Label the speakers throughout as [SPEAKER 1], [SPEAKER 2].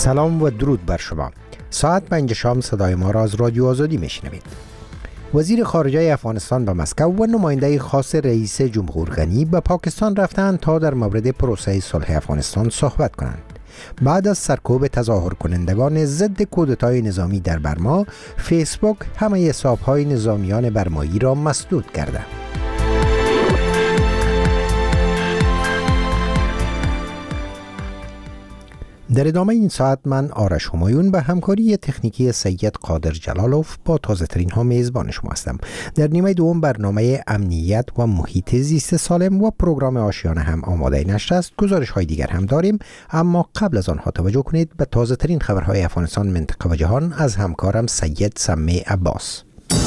[SPEAKER 1] سلام و درود بر شما. ساعت 5 شام صدای ما را از رادیو آزادی میشنوید. وزیر خارجه افغانستان به مسکو و نماینده خاص رئیس جمهور غنی به پاکستان رفتند تا در مورد پروسه صلح افغانستان صحبت کنند. بعد از سرکوب تظاهر کنندگان ضد کودتای نظامی در برما، فیسبوک همه حساب‌های نظامیان برمایی را مسدود کرده. در ادامه این ساعت من آرش همایون به همکاری تکنیکی سید قادر جلالوف با تازه ترین ها میزبان شما هستم. در نیمه دوم برنامه امنیت و محیط زیست سالم و پروگرام آشیانه هم آماده نشر است. گزارش های دیگر هم داریم، اما قبل از آنها توجه کنید به تازه ترین خبرهای افغانستان، منطقه و جهان از همکارم سید سمی عباس.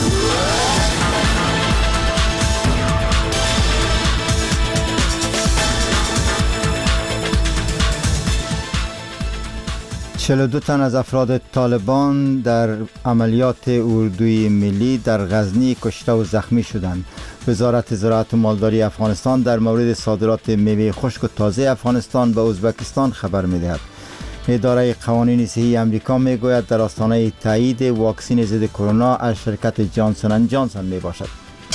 [SPEAKER 2] 42 تن از افراد طالبان در عملیات اردوی ملی در غزنی کشته و زخمی شدند. وزارت زراعت و مالداری افغانستان در مورد صادرات میوه خشک و تازه افغانستان به ازبکستان خبر می‌دهد. اداره قوانین صحی آمریکا میگوید در آستانه تایید واکسن ضد کرونا از شرکت جانسون اند جانسون میباشد.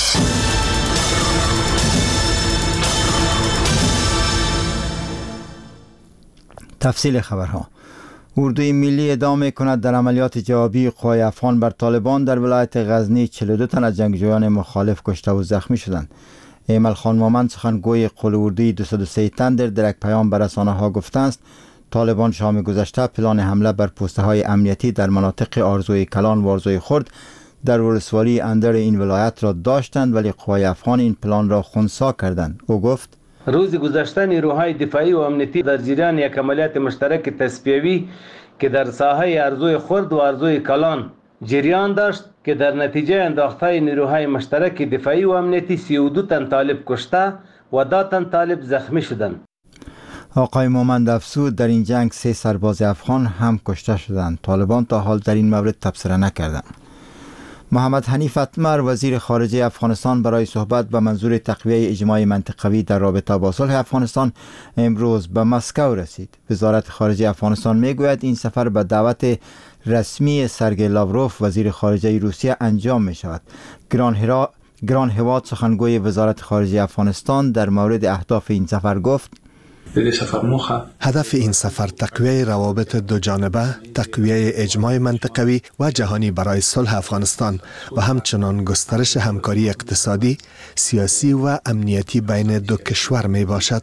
[SPEAKER 2] تفصیل خبرها. اردوی ملی ادامه کند در عملیات جوابی قوای افغان بر طالبان در ولایت غزنی. 42 تن از جنگجویان مخالف کشته و زخمی شدند. ایمل خان مومند سخنگوی قول اردوی 203 تن در یک پیام به رسانه‌ها گفته است طالبان شام گذشته پلان حمله بر پوسته های امنیتی در مناطق آرزوی کلان و آرزوی خرد در ولسوالی اندر این ولایت را داشتند، ولی قوای افغان این پلان را خنثی کردند. او گفت
[SPEAKER 3] روز گذشته نیروهای دفاعی و امنیتی در جریان یک عملیات مشترک تصفیوی که در ساحه ارزوی خرد و ارزوی کلان جریان داشت که در نتیجه انداختهای نیروهای مشترک دفاعی و امنیتی 32 تن طالب کشته و 10 تن طالب زخمی شدند.
[SPEAKER 2] آقای مومند افزود در این جنگ 3 سرباز افغان هم کشته شدند. طالبان تا حال در این مورد تبصره نکردند. محمد حنیف اتمر وزیر خارجه افغانستان برای صحبت به منظور تقویه اجماع منطقوی در رابطه با صلح افغانستان امروز به مسکو رسید. وزارت خارجه افغانستان میگوید این سفر به دعوت رسمی سرگئی لاوروف وزیر خارجه روسیه انجام می شود. گران هواد سخنگوی وزارت خارجه افغانستان در مورد اهداف این سفر گفت
[SPEAKER 4] هدف این سفر تقویه روابط دو جانبه، تقویه اجماع منطقوی و جهانی برای صلح افغانستان و همچنان گسترش همکاری اقتصادی، سیاسی و امنیتی بین دو کشور می باشد.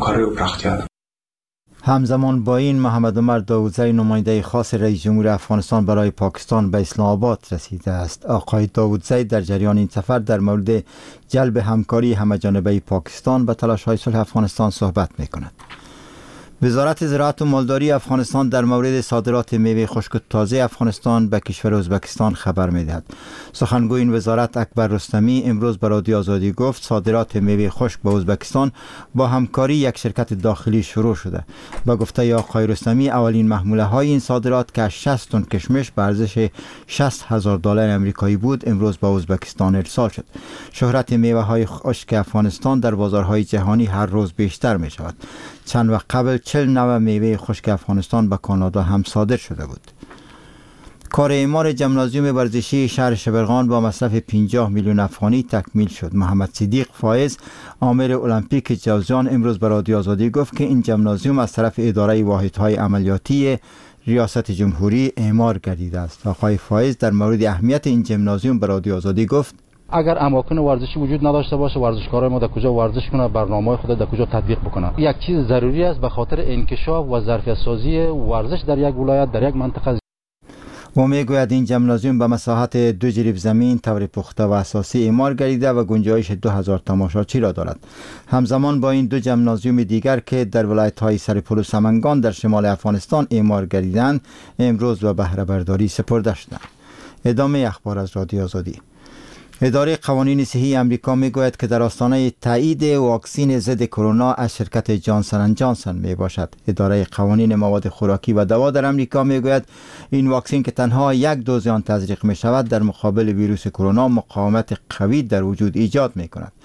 [SPEAKER 2] همزمان با این محمد عمر داودزی نماینده خاص رئیس جمهور افغانستان برای پاکستان به اسلام آباد رسیده است. آقای داودزی در جریان این سفر در مورد جلب همکاری همه‌جانبه پاکستان به تلاش‌های صلح افغانستان صحبت می‌کند. وزارت زراعت و مالداری افغانستان در مورد صادرات میوه خشک و تازه افغانستان به کشور ازبکستان خبر می‌دهد. سخنگوی این وزارت اکبر رستمی امروز به رادیو آزادی گفت صادرات میوه خشک به ازبکستان با همکاری یک شرکت داخلی شروع شده. با گفته آقای رستمی اولین محموله‌های این صادرات که 60 تن کشمش به ارزش $60,000 آمریکایی بود امروز به ازبکستان ارسال شد. شهرت میوه‌های خشک افغانستان در بازارهای جهانی هر روز بیشتر می‌شود. چند وقت قبل 40 نوع میوه خشک افغانستان به کانادا هم صادر شده بود. کار اعمار ژیمنازیوم ورزشی شهر شبرغان با مصرف 50 میلیون افغانی تکمیل شد. محمد صدیق فایز آمر المپیک جوزجان امروز به رادیو آزادی گفت که این ژیمنازیوم از طرف اداره واحدهای عملیاتی ریاست جمهوری اعمار گردیده است. آقای فایز در مورد اهمیت این ژیمنازیوم به رادیو آزادی گفت
[SPEAKER 5] اگر اماکن ورزشی وجود نداشته باشه ورزشکارای ما در کجا ورزش کنه، برنامه‌های خود در کجا تطبیق بکنه. یک چیز ضروری است به خاطر انکشاف و ظرفیت سازی ورزش در یک ولایت در یک منطقه.
[SPEAKER 2] و میگوید این ژیمنازیوم به مساحت 2 جریب زمین طور پخته و اساسی اعمار گردیده و گنجایش 2000 تماشاچی را دارد. همزمان با این 2 ژیمنازیوم دیگر که در ولایت‌های سرپل و سمنگان در شمال افغانستان اعمار گردیدند امروز به بهره برداری سپرده شدند. ادامه اخبار از رادیو آزادی. اداره قوانین صحی آمریکا میگوید که در آستانه تایید واکسن ضد کرونا از شرکت جانسون اند جانسون می باشد. اداره قوانین مواد خوراکی و دوا در آمریکا میگوید این واکسن که تنها 1 دوز آن تزریق می شود در مقابل ویروس کرونا مقاومت قوی در وجود ایجاد می کند.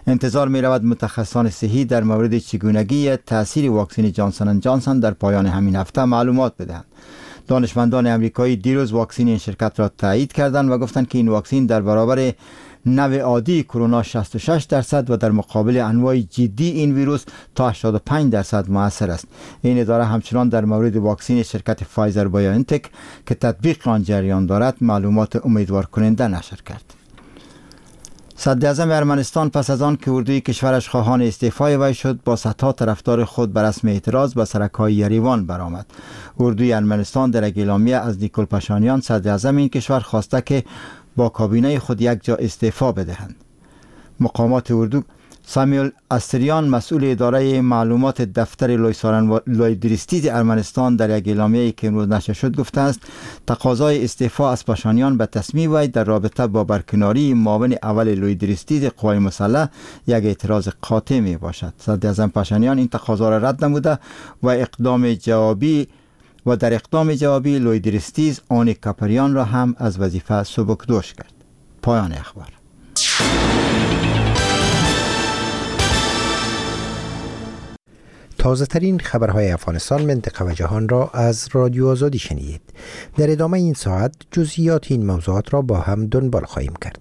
[SPEAKER 2] انتظار می رود متخصصان صحی در مورد چگونگی تأثیر واکسن جانسون اند جانسون در پایان همین هفته معلومات بدهند. دانشمندان امریکایی دیروز واکسن این شرکت را تایید کردند و گفتند که این واکسن در برابر نوع عادی کرونا 66% و در مقابل انواع جدی این ویروس تا 85% مؤثر است. این اداره همچنان در مورد واکسن شرکت فایزر بایوانتک که تطبیق آن جریان دارد معلومات امیدوار کننده نشر کرد. صدر اعظم ارمنستان پس از آن که اردوی کشورش خواهان استعفای وی شد با صدها طرفدار خود به رسم اعتراض به سرک‌های یریوان برآمد. اردوی ارمنستان در یک اعلامیه از نیکول پاشانیان صدر اعظم این کشور خواسته که با کابینه خود یک جا استعفا بدهند. مقامات اردو سامیول استریان مسئول اداره معلومات دفتر لویدریستیز ارمنستان در یک اعلامیه‌ای که امروز نشر شد گفته است تقاضای استعفا از پاشانیان به تصمیم وی در رابطه با برکناری معاون اول لویدریستیز قوای مسلح یک اعتراض قاطع می باشد. صدر اعظم پاشانیان این تقاضا را رد نموده و در اقدام جوابی لویدریستیز آنی کاپریان را هم از وظیفه سبکدوش کرد. پایان اخبار.
[SPEAKER 1] تازه ترین خبرهای افغانستان، منطقه و جهان را از رادیو آزادی شنیدید. در ادامه این ساعت جزئیات این موضوعات را با هم دنبال خواهیم کرد.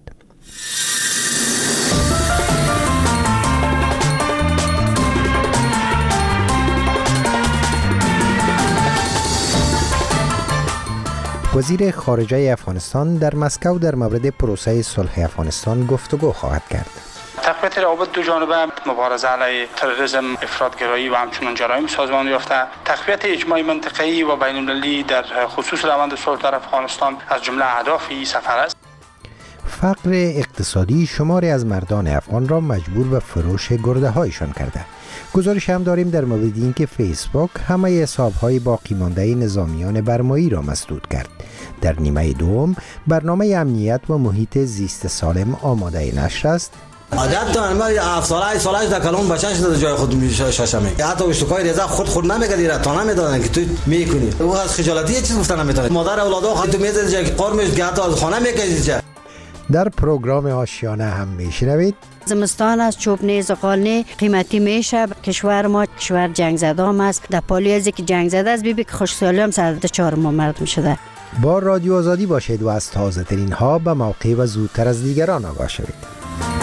[SPEAKER 1] وزیر خارجه افغانستان در مسکو در مورد پروسه صلح افغانستان گفتگو خواهد کرد.
[SPEAKER 6] تقویت روابط دو جانبه، مبارزه علیه تروریسم، افراطگرایی و همچنین جرایم سازمان یافته، تقویت اجماع منطقه‌ای و بین‌المللی در خصوص روند صلح در افغانستان از جمله اهداف این سفر است.
[SPEAKER 1] فقر اقتصادی شماری از مردان افغان را مجبور به فروش گرده هایشان کرده. گزارش هم داریم در مورد اینکه فیسبوک همه حساب‌های باقی مانده نظامیان برمایی را مسدود کرد. در نیمه دوم برنامه امنیت و محیط زیست سالم آماده نشر است.
[SPEAKER 7] عادت دارن ما 7 ساله در کلام بچه‌ش در جای خود میشه حتی اشتکای رضا خود نمیگه دیره تا نمیدونن که تو میکنی او از خجالتی چیز گفتن نمیتونه مادر اولادو خود تو میذاره جای قرم میشه حتی از خانه میکشی.
[SPEAKER 1] در پروگرام آشیانه هم میشنوید
[SPEAKER 8] زمستان از چوب نیز و قالنی قیمتی میشه. کشور ما کشور جنگ زده هم است. در پالی ازی که جنگ زده است بیبی که خوشسالی هم سرده 4 ماه مردم شده.
[SPEAKER 1] با رادیو آزادی باشید و از تازه ترین ها به موقع و زودتر از دیگران آگاه شوید.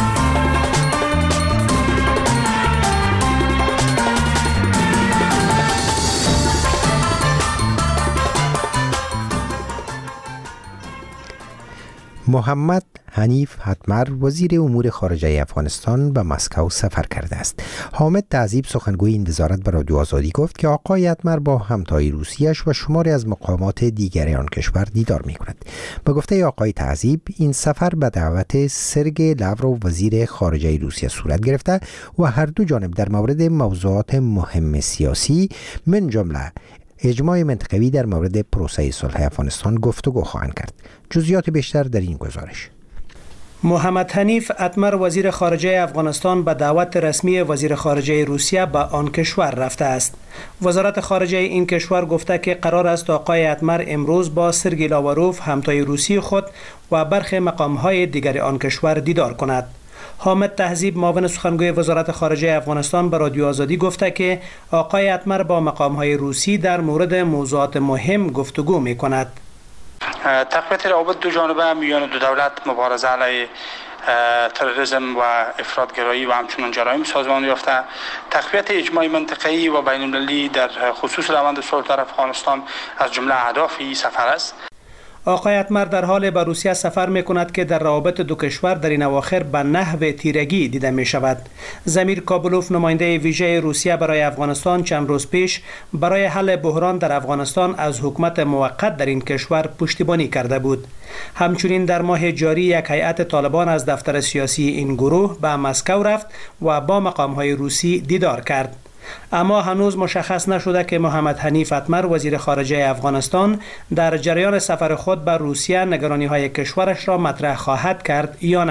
[SPEAKER 1] محمد حنیف حتمر وزیر امور خارجه افغانستان به مسکو سفر کرده است. حامد تعذیب سخنگوی این وزارت به رادیو آزادی گفت که آقای حتمر با همتای روسیه‌اش و شماری از مقامات دیگر آن کشور دیدار می‌کند. به گفته آقای تعذیب این سفر به دعوت سرگئی لاوروف وزیر خارجه روسیه صورت گرفته و هر دو جانب در مورد موضوعات مهم سیاسی من جمله اجماع منطقوی در مورد پروسه صلح افغانستان گفتگو خواهند کرد. جزئیات بیشتر در این گزارش.
[SPEAKER 9] محمد حنیف حتمر وزیر خارجه افغانستان به دعوت رسمی وزیر خارجه روسیه به آن کشور رفته است. وزارت خارجه این کشور گفته که قرار است آقای حتمر امروز با سرگئی لاوروف همتای روسی خود و برخی مقام‌های دیگر آن کشور دیدار کند. حامد تعذیب معاون سخنگوی وزارت خارجه افغانستان به رادیو آزادی گفته که آقای حتمر با مقام‌های روسی در مورد موضوعات مهم گفتگو می‌کند.
[SPEAKER 6] تقویت روابط دو جانبه میان دو دولت، مبارزه علیه تروریسم و افراطگرایی و همچنین جرایم سازمان یافته، تقویت اجماع منطقه‌ای و بین‌المللی در خصوص روند صلح در افغانستان از جمله اهداف این سفر است.
[SPEAKER 9] آقای حتمر در حال به روسیه سفر می کند که در روابط دو کشور در این اواخر به نحو تیرگی دیده می شود. زمیر کابلوف نماینده ویژه روسیه برای افغانستان چند روز پیش برای حل بحران در افغانستان از حکومت موقت در این کشور پشتیبانی کرده بود. همچنین در ماه جاری یک هیئت طالبان از دفتر سیاسی این گروه به مسکو رفت و با مقام‌های روسی دیدار کرد. اما هنوز مشخص نشده که محمد حنیف حتمر وزیر خارجه افغانستان در جریان سفر خود به روسیه نگرانی‌های کشورش را مطرح خواهد کرد یا نه.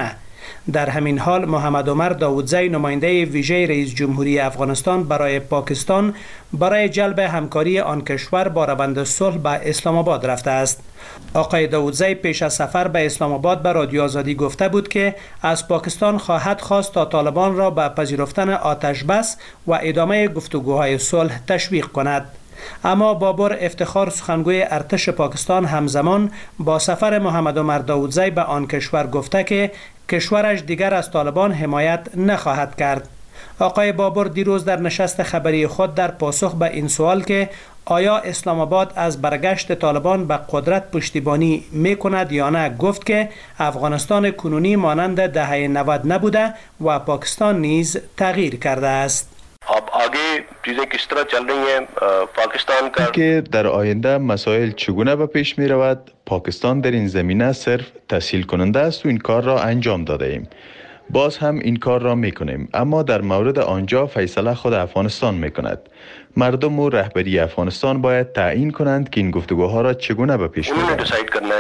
[SPEAKER 9] در همین حال محمد عمر داودزی نماینده ویژه رئیس جمهوری افغانستان برای پاکستان برای جلب همکاری آن کشور با روند صلح به اسلام آباد رفته است. آقای داودزی پیش از سفر به اسلام آباد به رادیو آزادی گفته بود که از پاکستان خواهد خواست تا طالبان را به پذیرفتن آتش بس و ادامه گفتگوهای صلح تشویق کند. اما بابر افتخار سخنگوی ارتش پاکستان همزمان با سفر محمد عمر داودزی به آن کشور گفته که کشورش دیگر از طالبان حمایت نخواهد کرد. آقای بابر دیروز در نشست خبری خود در پاسخ به این سوال که آیا اسلام آباد از برگشت طالبان به قدرت پشتیبانی میکند یا نه گفت که افغانستان کنونی مانند دهه 90 نبوده و پاکستان نیز تغییر کرده است.
[SPEAKER 10] आगे चीजें किस तरह चल रही हैं पाकिस्तान का
[SPEAKER 11] که در آینده مسائل چگونه به پیش می رود، پاکستان در این زمینه صرف تسهیل کننده است و این کار را انجام داده ایم. باز هم این کار را می کنیم، اما در مورد آنجا فیصله خود افغانستان می کند. مردم و رهبری افغانستان باید تعیین کنند که این گفتگوها را چگونه به پیش ببرند.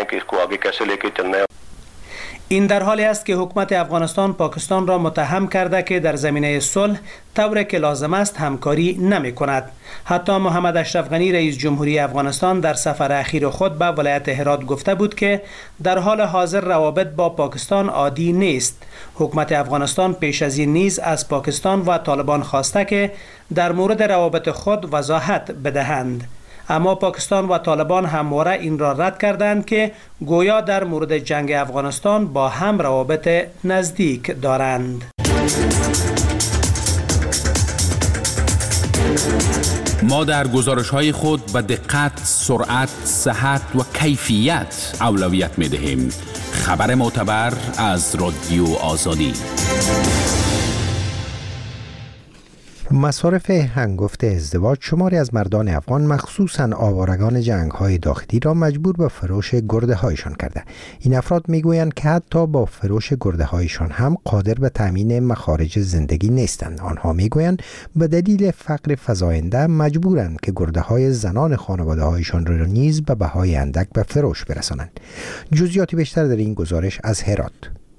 [SPEAKER 9] این در حالی است که حکومت افغانستان پاکستان را متهم کرده که در زمینه صلح طوری که لازم است همکاری نمی کند. حتی محمد اشرف غنی رئیس جمهوری افغانستان در سفر اخیر خود به ولایت هرات گفته بود که در حال حاضر روابط با پاکستان عادی نیست. حکومت افغانستان پیش از این نیز از پاکستان و طالبان خواسته که در مورد روابط خود وضاحت بدهند. اما پاکستان و طالبان همواره این را رد کردند که گویا در مورد جنگ افغانستان با هم روابط نزدیک دارند.
[SPEAKER 12] ما در گزارش‌های خود به دقت، سرعت، صحت و کیفیت اولویت می‌دهیم. خبر معتبر از رادیو آزادی.
[SPEAKER 1] مصارف هنگفت ازدواج شماری از مردان افغان مخصوصاً آوارگان جنگ‌های داخلی را مجبور به فروش گرده‌هایشان کرده. این افراد می‌گویند که حتی با فروش گرده‌هایشان هم قادر به تامین مخارج زندگی نیستند. آنها می‌گویند به دلیل فقر فزاینده مجبورند که گرده‌های زنان خانواده‌هایشان را نیز به بهای اندک به فروش برسانند. جزئیات بیشتر در این گزارش از هرات.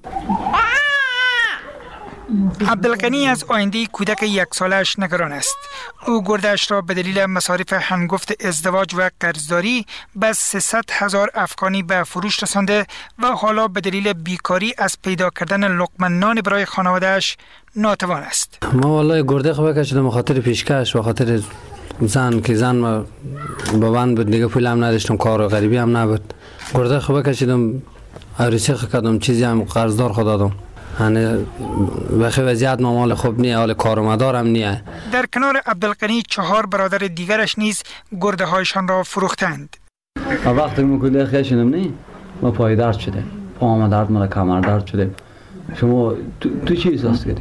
[SPEAKER 13] عبدالغنی از آینده کودک 1 سالش نگران است. او گرده‌اش را به دلیل مصارف هنگفت ازدواج و قرضداری به 300,000 افغانی به فروش رسانده و حالا به دلیل بیکاری از پیدا کردن لقمه نان برای خانواده‌اش ناتوان است.
[SPEAKER 14] ما والله گرده خوب کشیدم به خاطر پیشکش، به خاطر زن که زن ما با من بود، دیگه پول هم نداشتم، کار و غریبی هم نبود. گرده خوب کشیدم، عروسی کردم، چیزی هم قرضدار خود دادم. یعنی بخی وضعیت مال خوب نیه، حال کارمدارم نیه.
[SPEAKER 13] در کنار عبدالغنی 4 برادر دیگرش نیز گرده هایشان را فروختند.
[SPEAKER 14] وقتی من کلی خیشنم نی، ما پای درد شده، پاهم درد، مال کمر درد شده. شما تو چی احساس کردی؟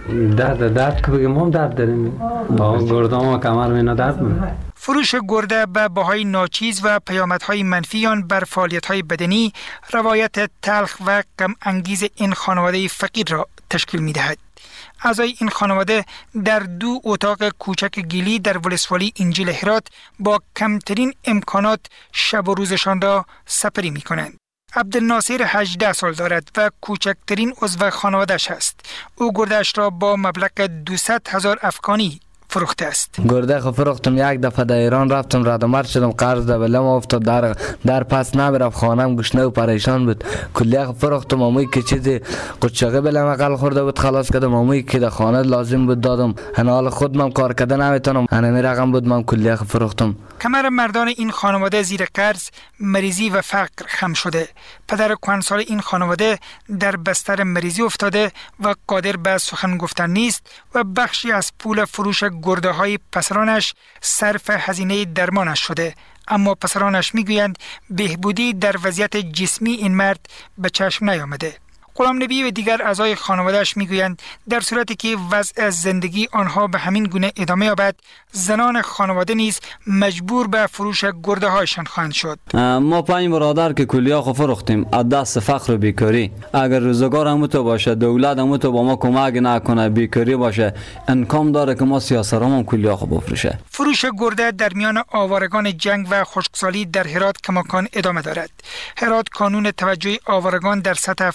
[SPEAKER 14] درد که بگم هم درد داریم، گرده ما کمر مینا درد میکنه.
[SPEAKER 13] فروش گرده به بهای ناچیز و پیامدهای منفی آن بر فعالیت‌های بدنی روایت تلخ و غم انگیز این خانواده فقیر را تشکیل می‌دهد. اعضای این خانواده در 2 اتاق کوچک گیلی در ولسوالی انجیل هرات با کمترین امکانات شب و روزشان را سپری می‌کنند. عبدالناصر 18 سال دارد و کوچکترین عضو خانواده‌اش است. او گرده‌اش را با مبلغ 200,000 افغانی فروخته است.
[SPEAKER 14] گرده خو فروختم، 1 دفعه در ایران رفتم، رد و مرد شدم، قرض در بلم افتاد، در پس نمیرفت، خانم گشنه و پریشان بود. کلیه خو فروختم، اموی که چیزی قچاقه بلم اقل خورده بود خلاص کردم، اموی که در خانه لازم بود دادم، حال خود من کار کردن نمیتونم، همین رقم بود من کلیه خو فروختم.
[SPEAKER 13] کمر مردان این خانواده زیر قرض، مریضی و فقر خم شده. پدر کهنسال این خانواده در بستر مریضی افتاده و قادر به سخن گفتن نیست و بخشی از پول فروش گرده های پسرانش صرف هزینه درمانش شده. اما پسرانش میگویند بهبودی در وضعیت جسمی این مرد به چشم نیامده. غلام نبی و دیگر اعضای خانواده‌اش میگویند در صورتی که وضع زندگی آنها به همین گونه ادامه یابد، زنان خانواده نیز مجبور به فروش گرده هایشان خواهند شد.
[SPEAKER 14] ما 5 برادر که کلیا خو فروختیم از دست فقر و بیکاری. اگر روزگار هم تو باشه، دولت هم تو با ما کمک نکنه، بیکاری باشه، امکان داره که ما سیاسترامون کلیا خو بفروشه.
[SPEAKER 13] فروش گرده در میان آوارگان جنگ و خشکسالی در هرات کماکان ادامه دارد. هرات کانون توجه آوارگان در سطح افغانستان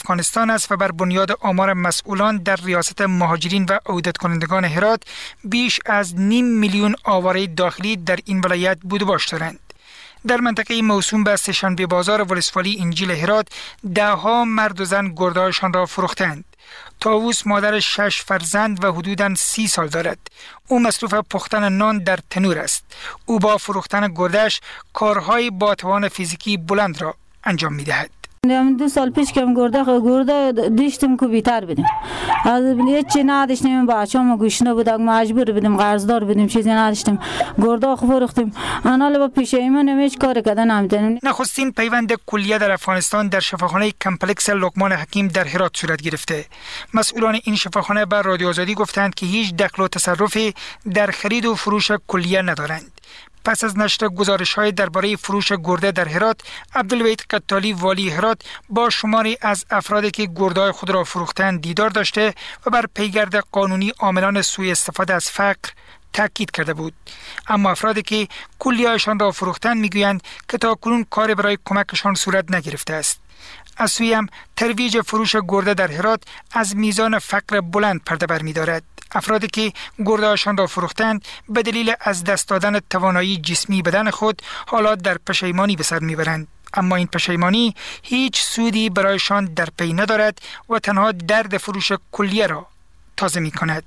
[SPEAKER 13] امکان است و بر بنیاد آمار مسئولان در ریاست مهاجرین و عودت کنندگان هرات بیش از 0.5 میلیون آواره داخلی در این ولایت بود و باش دارند. در منطقه موسوم به سه‌شنبه بازار ولسوالی انجیل هرات ده‌ها مرد و زن گرده‌هایشان را فروختند. طاووس مادر 6 فرزند و حدوداً 30 سال دارد. او مصروف پختن نان در تنور است. او با فروختن گرده‌اش کارهای با توان فیزیکی بلند را انجام می‌دهد.
[SPEAKER 15] 2 سال پیش که گرده داشتم که بیتر بدیم از هیچی نداشتیم، بچه‌ام گوشنه بودم، مجبور بودیم، قرضدار بودیم، چیزی نداشتیم، گرده فروختیم. آنها با پشیمون هیچ کاری کردن نمی‌تونیم.
[SPEAKER 13] نخستین پیوند کلیه در افغانستان در شفاخانه کمپلکس لقمان حکیم در هرات صورت گرفته. مسئولان این شفاخانه بر رادیو آزادی گفتند که هیچ دخل و تصرفی در خرید و فروش کلیه ندارند. پس از نشر گزارش‌های درباره فروش گرده در هرات، عبدالوحید قتالی والی هرات با شماری از افرادی که گرده‌های خود را فروختند دیدار داشته و بر پیگرد قانونی عاملان سوء استفاده از فقر تاکید کرده بود. اما افرادی که کلیه‌هایشان را فروختند میگویند که تاکنون کاری برای کمکشان صورت نگرفته است. از سوی هم ترویج فروش گرده در هرات از میزان فقر بلند پرده برمی‌دارد. افرادی که گرده‌هاشان را فروختند به دلیل از دست دادن توانایی جسمی بدن خود حالا در پشیمانی به سر میبرند. اما این پشیمانی هیچ سودی برایشان در پی ندارد و تنها درد فروش کلیه را تازه می‌کند.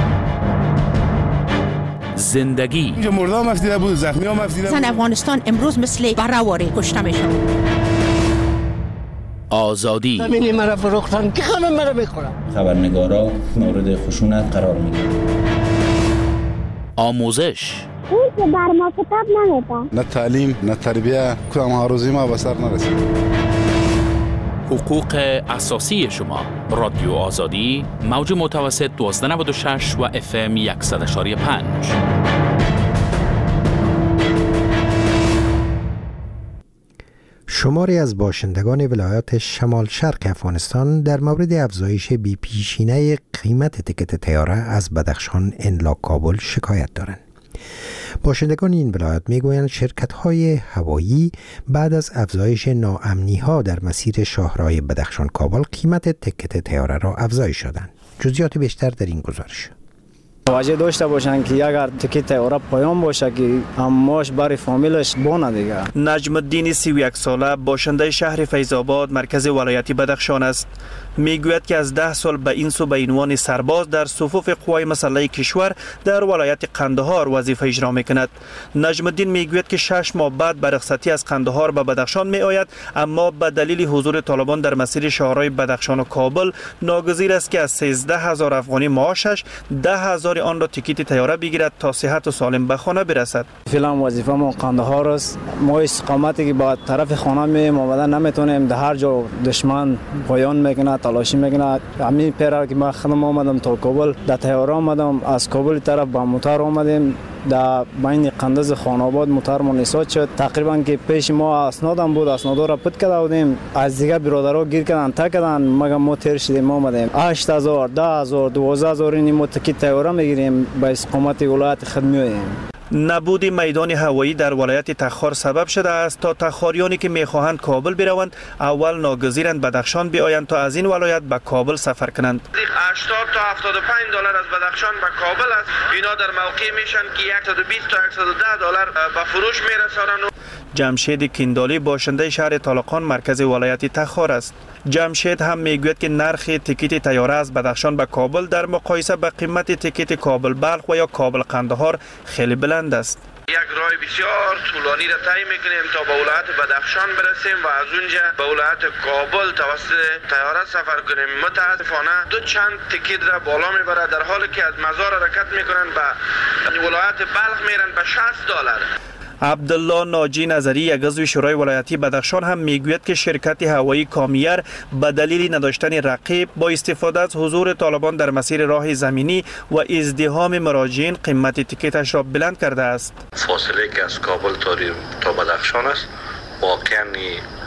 [SPEAKER 12] زندگی
[SPEAKER 16] مردم مفتیده بود، زخمی ها مفتیده بود.
[SPEAKER 17] افغانستان امروز مثل برآوری کشته میشن.
[SPEAKER 12] آزادی
[SPEAKER 18] زمینی مرا فروختن که همه مرا میخورن.
[SPEAKER 19] خبرنگارا مورد خشونت قرار میگیرن.
[SPEAKER 12] آموزش
[SPEAKER 20] اون که بر ما کتاب نمیده.
[SPEAKER 16] نه تعلیم نه تربیه، کدام هاروزی ما به سر نرسید.
[SPEAKER 12] حقوق اساسی شما. رادیو آزادی موج متوسط 1296 و FM 100.5.
[SPEAKER 1] شماری از باشندگان ولایات شمال شرق افغانستان در مورد افزایش بی‌پیشینه قیمت تکت طیاره از بدخشان الا کابل شکایت دارند. باشندگان این ولایت میگویند شرکت‌های هوایی بعد از افزایش ناامنی‌ها در مسیر شاهراه بدخشان کابل قیمت تکت طیاره را افزایش دادند. جزئیات بیشتر در این گزارش.
[SPEAKER 21] توجه داشته باشن که اگر تکت طیاره پایان باشه که اماش برای فامیلش بونه دیگه.
[SPEAKER 22] نجم الدین 31 ساله باشنده شهر فیض‌آباد مرکز ولایت بدخشان است. میگوید که از 10 سال به این سو به عنوان سرباز در صفوف قوای مسلح کشور در ولایت قندهار وظیفه اجرا میکند. نجم الدین میگوید که 6 ماه بعد به رخصتی از قندهار به بدخشان میآید، اما به دلیل حضور طالبان در مسیر شاهراه بدخشان و کابل ناگزیر است که از 13000 افغانی معاشش 10000 آن را تیکت طیاره بگیرد تا صحت و سالم به خانه برسد.
[SPEAKER 21] فعلا وظیفه ما قندهار است. ما استقامتی که با طرف خانه می آمدن نمیتونیم، در هر جا دشمن پایان میکنه تلاشی میکنه. همین پیرا که ما خدمت آمدم تا کابل، در طیاره آمدم، از کابل طرف با موتور آمدیم، در بین قندز خاناباد موتور ما نسات شد. تقریبا که پیش ما اسنادم بود، اسنادا را پت کرده بودیم، از دیگه برادرها گیر کردن تا کردن، مگه ما تیر شدیم آمدیم 8000 10000 12000 این ما تکت طیاره میگیریم به استقامت ولایت خدمتیم.
[SPEAKER 22] نبود میدان هوایی در ولایت تخار سبب شده است تا تخاریانی که میخواهند کابل بروند اول ناگزیرند بدخشان بیایند تا از این ولایت به کابل سفر کنند.
[SPEAKER 23] 80 تا 75 دلار از بدخشان به کابل است. اینا در موقع میشن که 120 تا 110 دلار به فروش میرسانند.
[SPEAKER 22] جمشید کیندالی باشنده شهر طالقان مرکز ولایت تخار است. جمشید هم میگوید که نرخ تیکت طیاره از بدخشان به کابل در مقایسه با قیمت تیکت کابل بلخ و یا کابل قندهار خیلی بلند است.
[SPEAKER 23] یک راه بسیار طولانی را طی میکنیم تا به ولایت بدخشان برسیم و از اونجا به ولایت کابل توسط طیاره سفر کنیم. متاسفانه دو چند تیکت را بالا میبره، در حالی که از مزار حرکت میکنن به ولایت بلخ میرن به 60 دلار.
[SPEAKER 22] عبدالله ناجی نظری یک عضو شورای ولایتی بدخشان هم میگوید که شرکت هوایی کامیر به دلیل نداشتن رقیب با استفاده از حضور طالبان در مسیر راه زمینی و ازدحام مراجعین قیمت تیکتش را بلند کرده است.
[SPEAKER 10] فاصله که از کابل تا بدخشان است واقعا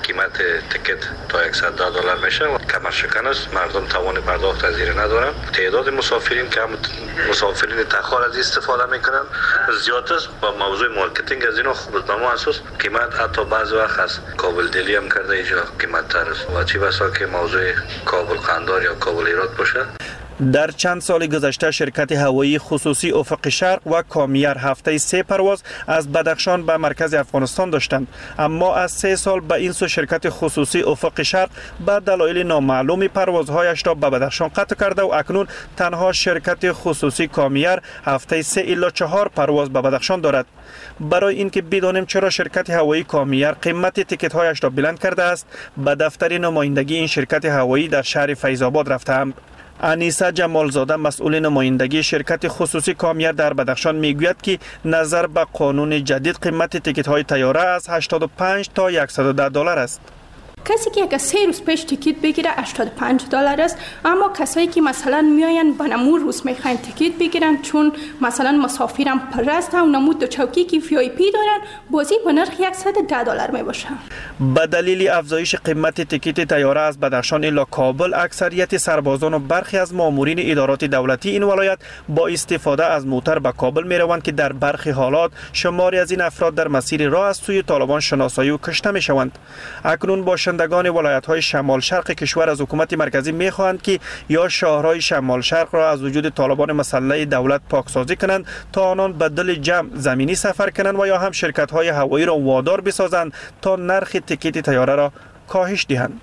[SPEAKER 23] قیمت تیکت تا $110 میشه و کمر شکن است. مردم توان پرداخت از این ندارن. تعداد مسافرین که هم مسافرین تخار از استفاده میکنن زیاد است. با موضوع مارکتینگ از اینا خوب به ما اساس قیمت حتی بعضی وقت از کابل دلی هم کرده اینجا قیمت تر است و چی بسا که موضوع کابل قندار یا کابل هرات باشه.
[SPEAKER 22] در چند سال گذشته شرکت هوایی خصوصی افق شرق و کامیار هفته 3 پرواز از بدخشان به مرکز افغانستان داشتند، اما از 3 سال به این سو شرکت خصوصی افق شرق به دلایل نامعلوم پروازهایش را به بدخشان قطع کرده و اکنون تنها شرکت خصوصی کامیار هفته 3 الی 4 پرواز به بدخشان دارد. برای اینکه بدانیم چرا شرکت هوایی کامیار قیمت تیکت هایش را بلند کرده است، به دفتر نمایندگی این شرکت هوایی در شهر فیض‌آباد رفتم. انیسه جمالزاده مسئول نمایندگی شرکت خصوصی کامیار در بدخشان میگوید که نظر به قانون جدید قیمت تیکت های طیاره از $85 تا $110 است.
[SPEAKER 3] کسی که اگه 3 روز پیش تیکت بگیره $85 است، اما کسایی که مثلا میاین به نمو روز میخواین تیکت بگیرن چون مثلا مسافرم پر است و نمو دو چوکی که VIP دارن بازی به نرخ $110 میباشه.
[SPEAKER 22] به دلیل افزایش قیمت تیکت طیاره از بدخشان الی کابل، اکثریت سربازان و برخی از مامورین ادارات دولتی این ولایت با استفاده از موتر به کابل میروند که در برخی حالات شماری از این افراد در مسیر راه از سوی طالبان شناسایی و کشته میشوند. اکنون باشندگان ولایت‌های شمال شرق کشور از حکومت مرکزی می‌خواهند که یا شهرهای شمال شرق را از وجود طالبان مسلح دولت پاکسازی کنند تا آنان به دل جمع زمینی سفر کنند و یا هم شرکت‌های هوایی را وادار بسازند تا نرخ تیکت طیاره را کاهش دهند.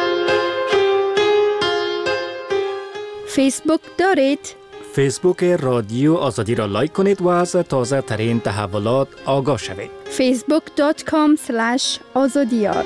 [SPEAKER 4] فیسبوک دارید؟
[SPEAKER 5] فیسبوک رادیو آزادی را لایک کنید و از تازه ترین تحولات آگاه شوید.
[SPEAKER 4] facebook.com/azadiyar.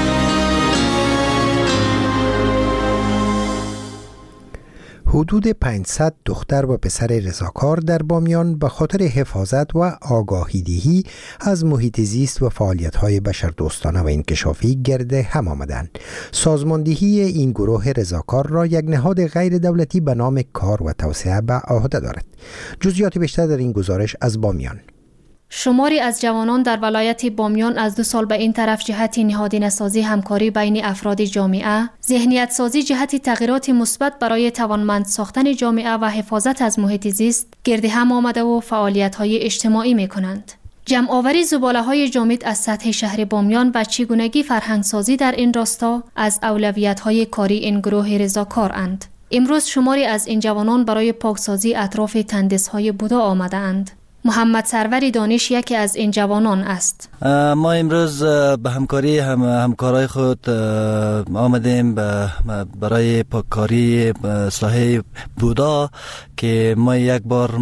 [SPEAKER 1] حدود 500 دختر و پسر رضاکار در بامیان به خاطر حفاظت و آگاهی‌دهی از محیط زیست و فعالیت‌های بشردوستانه و انکشافی گرد هم آمدند. سازماندهی این گروه رضاکار را یک نهاد غیر دولتی به نام کار و توسعه به عهده دارد. جزئیات بیشتر در این گزارش از بامیان.
[SPEAKER 24] شماری از جوانان در ولایت بامیان از 2 سال به این طرف جهت نهادینه سازی همکاری بین افراد جامعه، ذهنیت سازی جهت تغییرات مثبت برای توانمند ساختن جامعه و حفاظت از محیط زیست گرد هم آمده و فعالیت‌های اجتماعی می‌کنند. جمع آوری زباله‌های جامد از سطح شهر بامیان و چگونگی فرهنگ سازی در این راستا از اولویت‌های کاری این گروه رضاکار اند. امروز شماری از این جوانان برای پاکسازی اطراف تندس‌های بودا آمده‌اند. محمد سرور دانش یکی از این جوانان است.
[SPEAKER 25] ما امروز به همکاری همکارای خود آمدیم برای پاککاری ساحه بودا که ما یک بار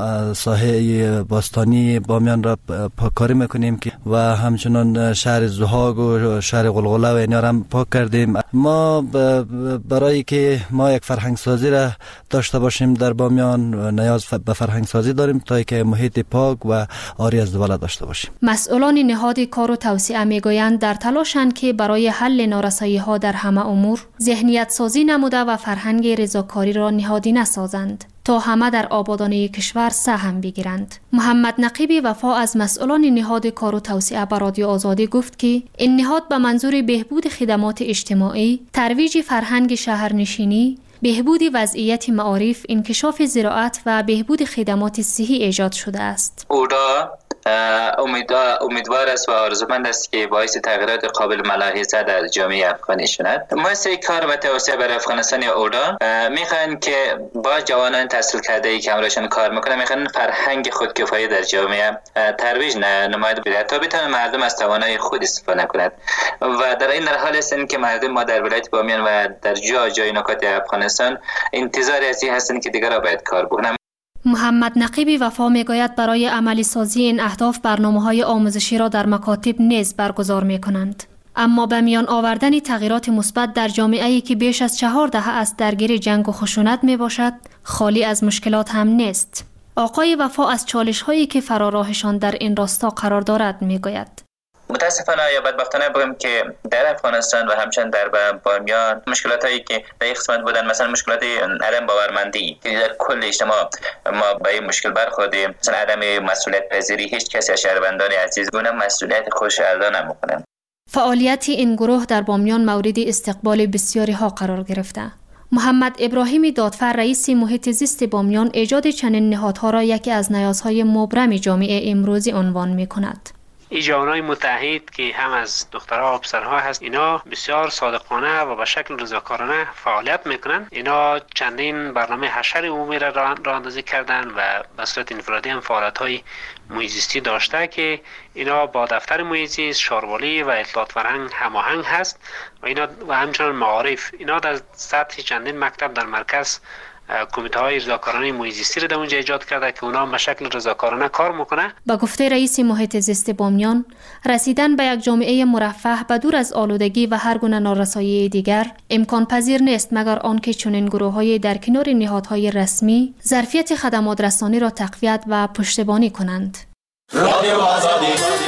[SPEAKER 25] ساحه باستانی بامیان را پاککاری میکنیم و همچنان شهر زهاگ و شهر غلغله و اینا را هم پاک کردیم. ما برای که ما یک فرهنگ سازی را داشته باشیم در بامیان نیاز به فرهنگ سازی داریم تا که محیط پاک و آری از زباله داشته باشیم.
[SPEAKER 24] مسئولان نهاد کار و توسعه میگویند در تلاشند که برای حل نارسایی‌ها در همه امور ذهنیت سازی نموده و فرهنگ رضاکاری را نهادینه سازند تا همه در آبادانی کشور سهم بگیرند. محمد نقیبی وفا از مسئولان نهاد کار و توسعه به رادیو آزادی گفت که این نهاد به منظور بهبود خدمات اجتماعی، ترویج فرهنگ شهرنشینی، بهبود وضعیت معارف، انکشاف زراعت و بهبود خدمات صحی ایجاد شده است.
[SPEAKER 26] اودا امیدوار است و آرزومند است که باعث تغییرات قابل ملاحظه در جامعه افغانی شود. مؤسسه کار و توسعه برای افغانستان یا اودا میخوان که با جوانان تحصیل کرده ای که همراهشان کار میکنن میخوان فرهنگ خودکفایی در جامعه ترویج نماید بده تا بتونه مردم از توانایی خود استفاده کنند و در این حال هستند که مردم ما در ولایت بامیان و در جای نکات افغانستان انتظار ازی هستند که دیگر باید کار بکنند.
[SPEAKER 24] محمد نقیبی وفا میگوید برای عملی سازی این اهداف برنامه‌های آموزشی را در مکاتب نیز برگزار می‌کنند. اما به میان آوردن تغییرات مثبت در جامعه‌ای که بیش از 4 دهه است درگیر جنگ و خشونت میباشد، خالی از مشکلات هم نیست. آقای وفا از چالش‌هایی که فراراهشان در این راستا قرار دارد میگوید.
[SPEAKER 26] متاسفانه یا بدبختانه بگم که در افغانستان و همچنین در بامیان مشکلات هایی که در این قسمت بودن، مثلا مشکلات عدم باورمندی که در کل اجتماع ما با این مشکل برخوردیم، مثلا عدم مسئولیت پذیری، هیچ کسی از شهروندان عزیز گونه مسئولیت خودش ادا نمیکنه.
[SPEAKER 24] فعالیت این گروه در بامیان مورد استقبال بسیاری ها قرار گرفته. محمد ابراهیم دادفر رئیس محیط زیست بامیان ایجاد چنین نهادها را یکی از نیازهای مبرم جامعه امروزی عنوان می کند.
[SPEAKER 2] این جوانای متحد که هم از دخترها و پسرها هست، اینا بسیار صادقانه و به شکل رضاکارانه فعالیت میکنن. اینا چندین برنامه حشر عمومی را راهاندازی کردن و به صورت انفرادی هم فعالیت‌های محیط‌زیستی داشته که اینا با دفتر محیط‌زیست، شاروالی و اطلاعات فرهنگ هماهنگ هست و اینا و همچنان معارف. اینا در سطح چندین مکتب در مرکز کمیته‌های رضاکارانه محیط زیستی را در اونجا ایجاد کرده که اونا به شکل رضاکارانه کار میکنه.
[SPEAKER 24] با گفته رئیس محیط زیست بامیان، رسیدن به یک جامعه مرفه و دور از آلودگی و هر گونه نارسایی دیگر امکان پذیر نیست مگر آنکه چنین گروه‌های در کنار نهادهای رسمی ظرفیت خدمات رسانی را تقویت و پشتیبانی کنند. رادیو آزادی.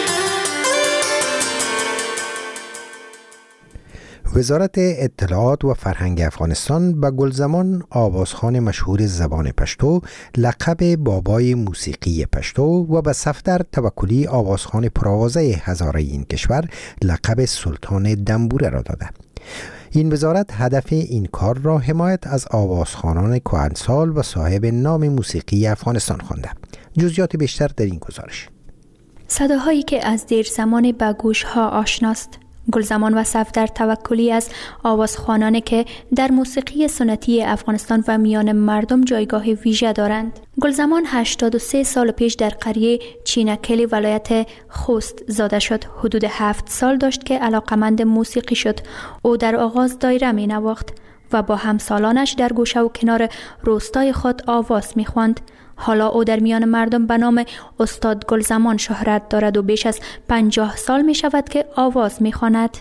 [SPEAKER 1] وزارت اطلاعات و فرهنگ افغانستان به گلزمان آوازخوان مشهور زبان پشتو لقب بابای موسیقی پشتو و به صفدر توکلی آوازخوان پرآوازه هزاره این کشور لقب سلطان دنبوره را داده. این وزارت هدف این کار را حمایت از آوازخوانان کهنسال و صاحب نام موسیقی افغانستان خوانده. جزئیات بیشتر در این گزارش.
[SPEAKER 4] صداهایی که از دیر زمان به گوش‌ها آشناست. گلزمان و صفدر توکلی از آوازخوانانی که در موسیقی سنتی افغانستان و میان مردم جایگاه ویژه دارند. گلزمان 83 سال پیش در قریه چینکلی ولایت خوست زاده شد. حدود 7 سال داشت که علاقمند موسیقی شد. او در آغاز دایره می نواخت و با همسالانش در گوشه و کنار روستای خود آواز می خواند. حالا او در میان مردم به نام استاد گلزمان شهرت دارد و بیش از 50 سال می شود که آواز می خواند.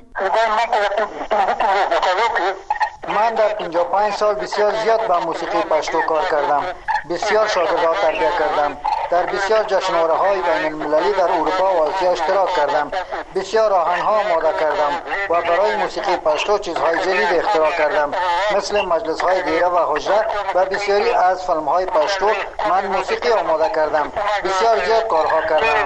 [SPEAKER 6] من در 55 سال بسیار زیاد با موسیقی پشتو کار کردم. بسیار شاگردان تربیت کردم. در بسیار جشنواره‌های بین المللی در اروپا و آسیا اشتراک کردم. بسیار آهنگ‌ها آماده کردم و برای موسیقی پشتو چیزهای جدید اختراع کردم، مثل مجلس‌های دیره و حجره و بسیاری از فیلم‌های پشتو من موسیقی آماده کردم. بسیار زیاد کارها کردم.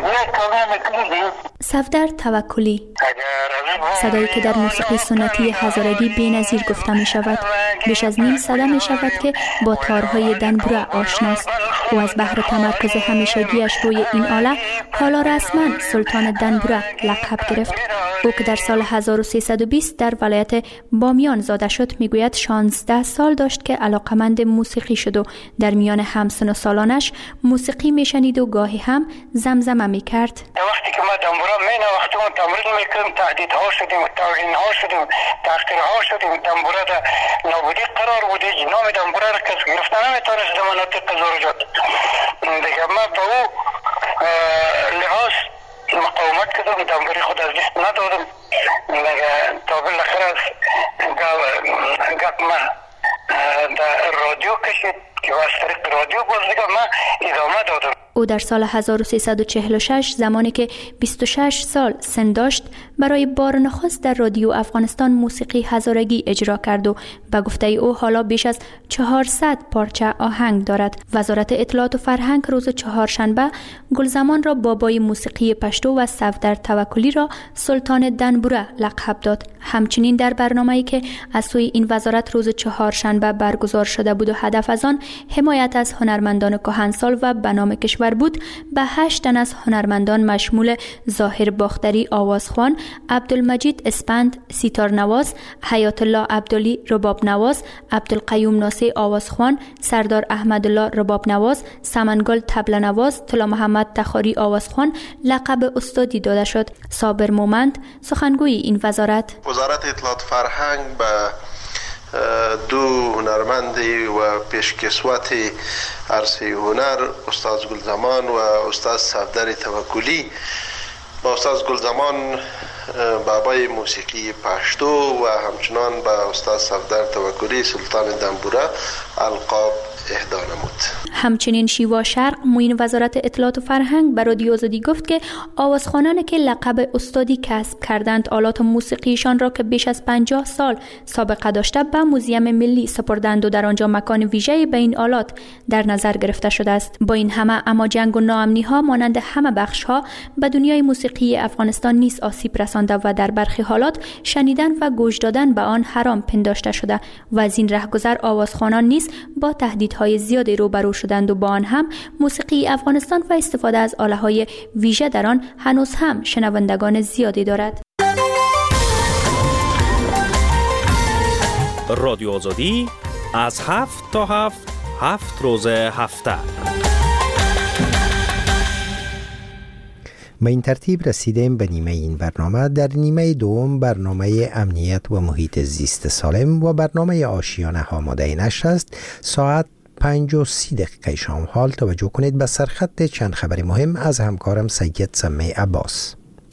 [SPEAKER 4] صفدر توکلی، صدایی که در موسیقی سنتی هزارگی بی‌نظیر گفته می شود. بیش از نیم سده می شود که با تارهای دنبوره آشناست. او از بحر تمرکز همیشگیش روی این آله حالا رسما سلطان دنبوره لقب گرفت. او که در سال 1320 در ولایت بامیان زاده شد میگوید 16 سال داشت که علاقمند موسیقی شد و در میان همسن و سالانش موسیقی میشنید و گاهی هم زمزمه میکرد.
[SPEAKER 7] وقتی که ما دنبوره مینواختیم و تمرین میکردیم، تهدیدها شدیم، توهینها شدیم، تحقیرها شدیم، دنبوره در نابودی قرار بود. نام دنبوره را کس گرفته نمیتونست زمانات قضاوت. دیگه ما با او لحاظ مقاومت کردم، دنبوری خود از دست ندادم. دیگه تا بالاخره از گپ ما در رادیو کشید که از طریق رادیو باز دیگه ما ادامه دادم.
[SPEAKER 4] او در سال 1346 زمانی که 26 سال سن داشت برای بار نخست در رادیو افغانستان موسیقی هزارگی اجرا کرد و به گفته او حالا بیش از 400 پارچه آهنگ دارد. وزارت اطلاعات و فرهنگ روز چهارشنبه گلزمان را بابای موسیقی پشتو و صفدر توکلی را سلطان دنبوره لقب داد. همچنین در برنامه‌ای که از سوی این وزارت روز چهارشنبه برگزار شده بود و هدف از آن حمایت از هنرمندان کهنسال و به نام کشور بود، به 8 تن از هنرمندان مشمول ظاهر باختری آوازخوان، عبدالمجید اسپند سیتار نواز، حیات الله عبدالی رباب نواز، عبدالقیوم ناصی آوازخوان، سردار احمدالله رباب نواز، سمنگل طبله نواز، طلا محمد تخاری آوازخوان لقب استادی داده شد. صابر مومند سخنگوی این وزارت
[SPEAKER 8] اطلاعات فرهنگ به دو هنرمندی و پیشکسوت عرصه هنر استاد گلزمان و استاد صفدر توکلی، با استاد گلزمان بابای موسیقی پشتو و همچنان با استاد صفدر توکلی سلطان دنبوره القاب اهدا نمود.
[SPEAKER 4] همچنین شیوا شرق معین وزارت اطلاعات و فرهنگ به رادیو آزادی گفت که آوازخوانانی که لقب استادی کسب کردند آلات موسیقیشان را که بیش از 50 سال سابقه داشته به موزیم ملی سپردند و در آنجا مکان ویژه‌ای به این آلات در نظر گرفته شده است. با این همه اما جنگ و ناامنی ها مانند همه بخش ها به دنیای موسیقی موسیقی افغانستان نیز آسیب رسانده و در برخی حالات شنیدن و گوش دادن به آن حرام پنداشته شده و از این رهگذر آوازخوانان نیز با تهدیدهای زیادی روبرو شدند و با آن هم موسیقی افغانستان و استفاده از آله‌های ویژه در آن هنوز هم شنوندگان زیادی دارد.
[SPEAKER 9] رادیو آزادی از 7 تا 7 روز هفته.
[SPEAKER 1] به این ترتیب رسیدیم به نیمه این برنامه. در نیمه دوم برنامه امنیت و محیط زیست سالم و برنامه آشیانه آماده نشر است. ساعت 5:30 شام. حال توجه کنید به سرخط چند خبر مهم از همکارم سید سمی عباس.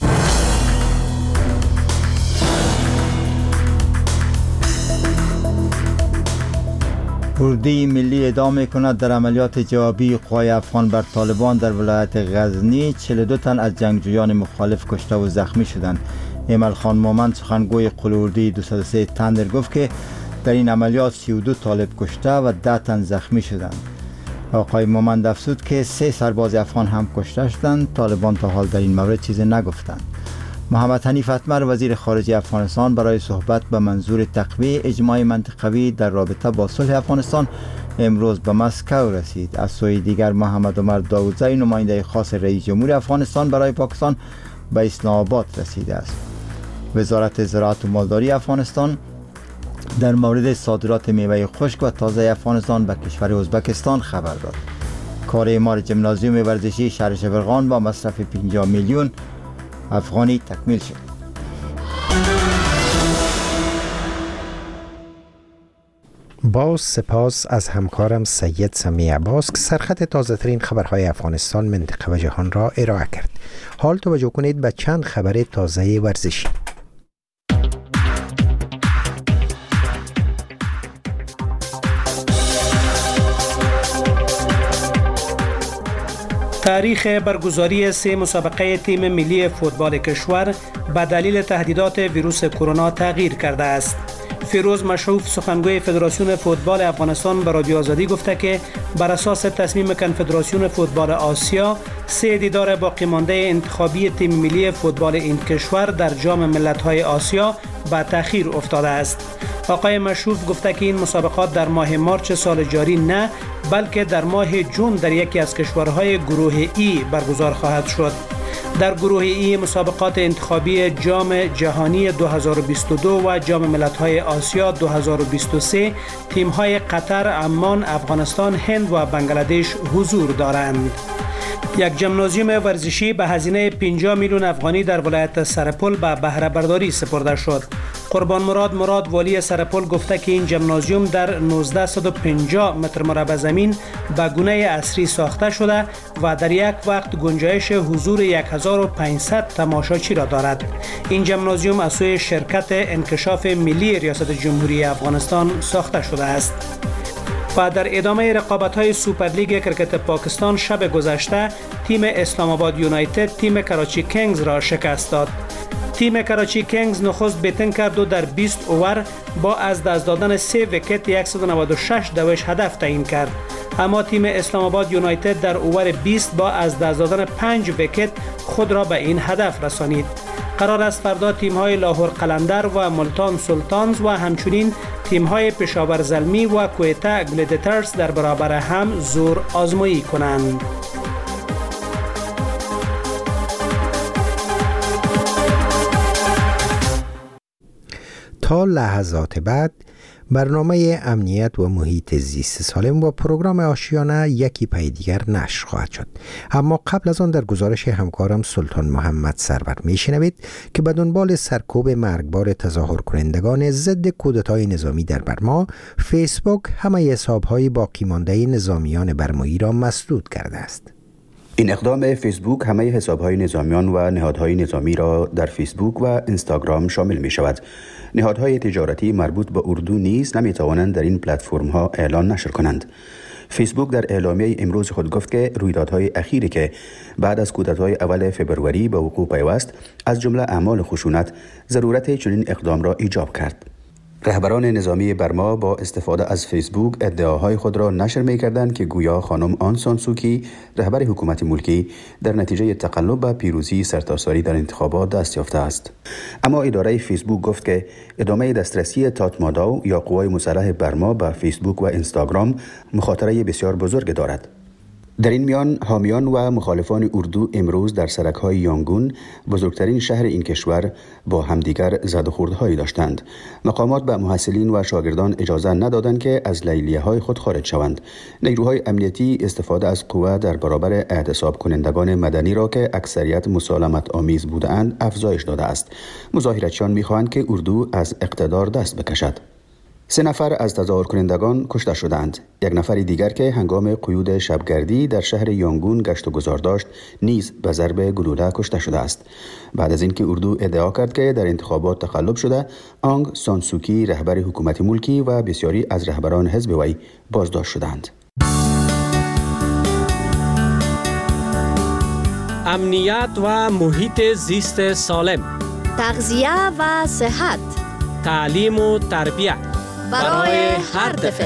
[SPEAKER 11] اردوی ملی ادامه می‌کند در عملیات جوابی قوای افغان بر طالبان در ولایت غزنی. 42 تن از جنگجویان مخالف کشته و زخمی شدند. ایمل خان مومند سخنگوی قل اردوی 203 تندر گفت که در این عملیات 32 طالب کشته و 10 تن زخمی شدند. آقای مومند افزود که 3 سرباز افغان هم کشته شدند. طالبان تا حال در این مورد چیزی نگفتند. محمد حنیف اتمر وزیر خارجه افغانستان برای صحبت به منظور تقویت اجماع منطقوی در رابطه با صلح افغانستان امروز به مسکو رسید. از سوی دیگر محمد عمر داودزی نماینده خاص رئیس جمهور افغانستان برای پاکستان به اسلام آباد رسیده است. وزارت زراعت و مالداری افغانستان در مورد صادرات میوه خشک و تازه افغانستان به کشور ازبکستان خبر داد. کار اعمار ژیمنازیوم ورزشی شهر شبرغان با مصرف 50 میلیون افغانی تکمیل شد.
[SPEAKER 1] باز سپاس از همکارم سید سمی عباس که سرخط تازه ترین خبرهای افغانستان، منطقه و جهان را ارائه کرد. حال توجه کنید به چند خبر تازه ورزشی.
[SPEAKER 13] تاریخ برگزاری 3 مسابقه تیم ملی فوتبال کشور به دلیل تهدیدات ویروس کرونا تغییر کرده است. فیروز مشروف سخنگوی فدراسیون فوتبال افغانستان به رادیو آزادی گفته که بر اساس تصمیم کنفدراسیون فوتبال آسیا 3 دیدار باقی مانده انتخابی تیم ملی فوتبال این کشور در جام ملت‌های آسیا به تأخیر افتاده است. آقای مشروف گفته که این مسابقات در ماه مارچ سال جاری نه بلکه در ماه جون در یکی از کشورهای گروه ای برگزار خواهد شد. در گروه ای مسابقات انتخابی جام جهانی 2022 و جام ملت‌های آسیا 2023 تیم‌های قطر، عمان، افغانستان، هند و بنگلادش حضور دارند. یک ژیمنازیوم ورزشی به هزینه 50 میلیون افغانی در ولایت سرپل به بهره برداری سپرده شد. قربان مراد والی سرپل گفته که این ژیمنازیوم در 1950 متر مربع زمین به گونه اصری ساخته شده و در یک وقت گنجایش حضور 1500 تماشاچی را دارد. این ژیمنازیوم از سوی شرکت انکشاف ملی ریاست جمهوری افغانستان ساخته شده است. و در ادامه رقابت‌های سوپرلیگ کرکت پاکستان شب گذشته تیم اسلام آباد یونایتد تیم کراچی کینگز را شکست داد. تیم کراچی کینگز نخست بیتینگ کرد و در 20 اوور با از دست دادن 3 ویکت 196 دوش هدف تعیین کرد. اما تیم اسلام آباد یونایتد در اوور 20 با از دست دادن 5 ویکت خود را به این هدف رسانید. قرار است فردا تیم‌های لاهور قلندر و ملتان سلطانز و همچنین تیم‌های پشاور زلمی و کویتا گلیدیترز در برابر هم زور آزمایی کنند.
[SPEAKER 1] تا لحظات بعد برنامه امنیت و محیط زیست سالم و پروگرام آشیانه یکی پی دیگر نشر خواهد شد. اما قبل از آن در گزارش همکارم سلطان محمد سرور میشنوید که به دنبال سرکوب مرگبار تظاهر کنندگان ضد کودتای نظامی در برما، فیسبوک همه حساب‌های باقی مانده نظامیان برمایی را مسدود کرده است.
[SPEAKER 14] این اقدام فیسبوک همه حساب‌های نظامیان و نهادهای نظامی را در فیسبوک و اینستاگرام شامل می شود. نهادهای تجارتی مربوط به اردو نیز نمی توانند در این پلتفرم‌ها اعلان نشر کنند. فیسبوک در اعلامیه امروز خود گفت که رویدادهای اخیری که بعد از کودتای اول فبروری به وقوع پیوست، از جمله اعمال خشونت، ضرورت چنین اقدام را ایجاب کرد. رهبران نظامی برما با استفاده از فیسبوک ادعاهای خود را نشر می‌کردند که گویا خانم آن سان سوکی رهبر حکومت ملکی در نتیجه تقلب به پیروزی سرتاسری در انتخابات دست یافته است. اما اداره فیسبوک گفت که ادامه دسترسی تاتماداو یا قوای مسلح برما به فیسبوک و اینستاگرام مخاطره بسیار بزرگ دارد. در این میان حامیان و مخالفان اردو امروز در سرک‌های یانگون، بزرگترین شهر این کشور، با همدیگر زد و خوردهایی داشتند. مقامات به محصلین و شاگردان اجازه ندادند که از لیلیه‌های خود خارج شوند. نیروهای امنیتی استفاده از قوه در برابر اعتصاب کنندگان مدنی را که اکثریت مسالمت آمیز بودند افزایش داده است. مظاهراتچیان می‌خواهند که اردو از اقتدار دست بکشد. 3 نفر از تظاهر کنندگان کشته شدند. 1 نفر دیگر که هنگام قیود شبگردی در شهر یانگون گشت و گذار داشت نیز به ضرب گلوله کشته شده است. بعد از اینکه اردو ادعا کرد که در انتخابات تقلب شده، آنگ سان سوکی رهبر حکومت ملکی و بسیاری از رهبران حزب وی بازداشت شدند.
[SPEAKER 9] امنیت و محیط زیست سالم،
[SPEAKER 15] تغذیه و صحت،
[SPEAKER 9] تعلیم و تربیت برای هر طفل.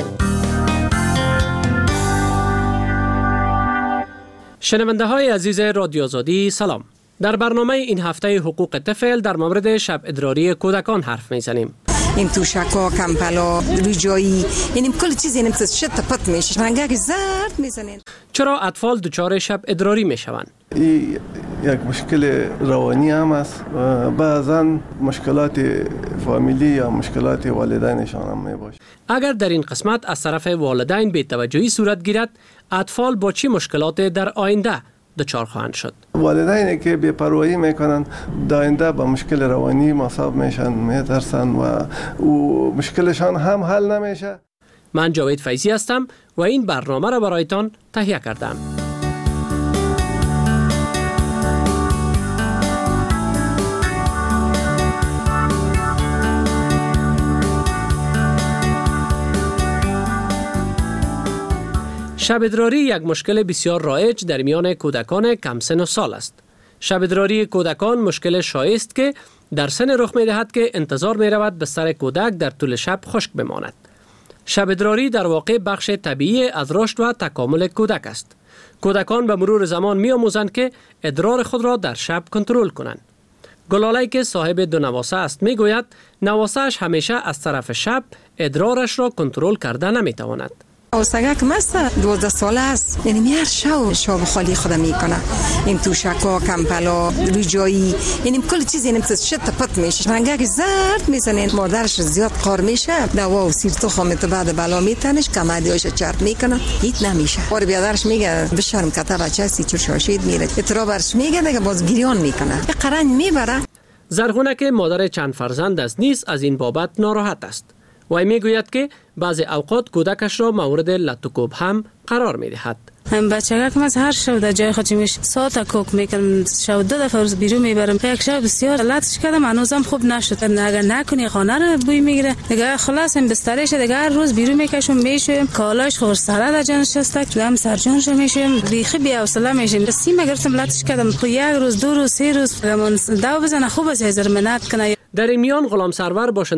[SPEAKER 9] شنونده های عزیز رادیو آزادی سلام. در برنامه این هفته حقوق طفل در مورد شب ادراری کودکان حرف میزنیم.
[SPEAKER 16] این توشکا، کمپلا، روجایی، یعنی کل چیزی نمیشه شت پت میشه. رنگک زرد میزنین.
[SPEAKER 9] چرا اطفال دچار شب ادراری میشوند؟
[SPEAKER 17] این یک مشکل روانی هم است و بعضا مشکلات فامیلی یا مشکلات والدینشان هم میباشه.
[SPEAKER 9] اگر در این قسمت از طرف والدین بی‌توجهی صورت گیرد، اطفال با چه مشکلات در آینده دچار خواهند شد؟
[SPEAKER 17] والدینی که بی‌پروايی میکنن در آینده با مشکل روانی مصاب میشن، میترسن و مشکلشان هم حل نمیشه.
[SPEAKER 9] من جاوید فیضی هستم و این برنامه را برایتان تهیه کردم. شب ادراری یک مشکل بسیار رایج در میان کودکان کم سن و سال است. شب ادراری کودکان مشکل شایع است که در سن رخ می دهد که انتظار می رود بستر کودک در طول شب خشک بماند. شب ادراری در واقع بخش طبیعی از رشد و تکامل کودک است. کودکان به مرور زمان می آموزند که ادرار خود را در شب کنترل کنند. گلاله که صاحب 2 نواسه است می گوید نواسه‌اش همیشه از طرف شب ادرارش را کنترل کرده نمی تواند.
[SPEAKER 16] اوسگک مست 12 ساله است، یعنی میار شب خالی خودم میکنه. این توشکا، کمپلا، روجایی، یعنی کل چیزی نمیشه شت پت میشه. رنگک زرد میزنه. مادرش زیاد قار میشه، دوا و سیر تخم تو بعد بالا میتنش، کمادیاش چرت میکنه، هیچ نمیشه. اور بیادرش میگه بشرم کتا بچه سی چور شاشید میره. اطرابرش میگه دیگه باز گریان میکنه. قرن میبره.
[SPEAKER 9] زرغونه که مادر چند فرزند است نیز از این بابت ناراحت است. وی میگوید که بعضی اوقات کودکش را مورد لط و کوب هم قرار میدهد.
[SPEAKER 18] بچه‌ها از هر شب در جای خودش میش ساعت کوک میکنم، شب 2 دفعه روز بیرون میبرم. یک شب بسیار لطش کردم، هنوزم خوب نشد. اگر نکنی خانه رو بوی میگیره دیگه، خلاص هم بسترش دیگه هر روز بیرون میکشم، میشویم کالاش خور سره در جانش است، هم سرجانش میشویم، بیخی بی حوصله میشیم. سیم گرفتم لطش کردم، خو 1 روز 2 روز 3 روز دو بزنه خوب از هزار منت کنه.
[SPEAKER 9] در این میان غلام سرور باشند